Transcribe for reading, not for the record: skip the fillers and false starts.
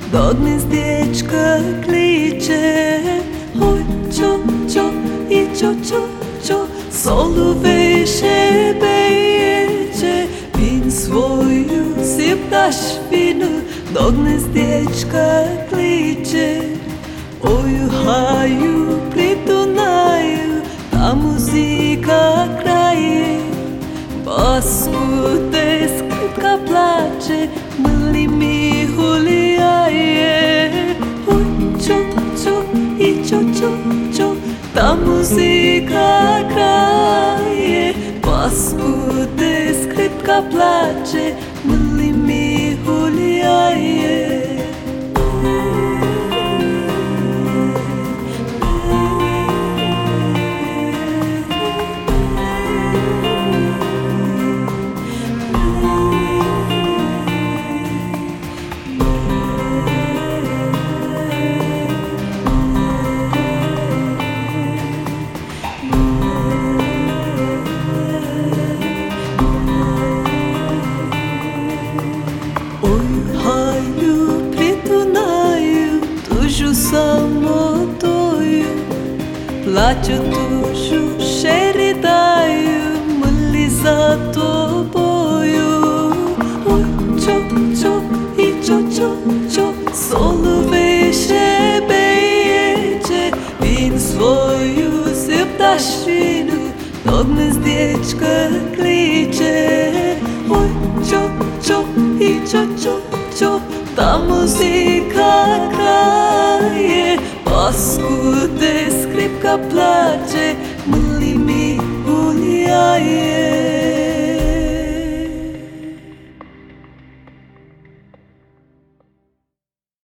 до гнездечка кличе. Ой, чо, і чо, соловей шепече, він свою пташину до гнездечка кличе. Ой, гаю при Дунаю, та музика грає, баскуде, скрипка плаче, милий мій гуляє. Ой, чо, і чо, та музика грає, баскуде, скрипка плаче, милий мій гуляє. Самотою плачу, душу ще ридаю, милий за тобою. Ой, чо, і чо, соловей шепече, він свою пташину до гнездечка кличе. Ой, чо, і чо, та музика грає, баскуде, скрипка плаче, милий мій гуляє.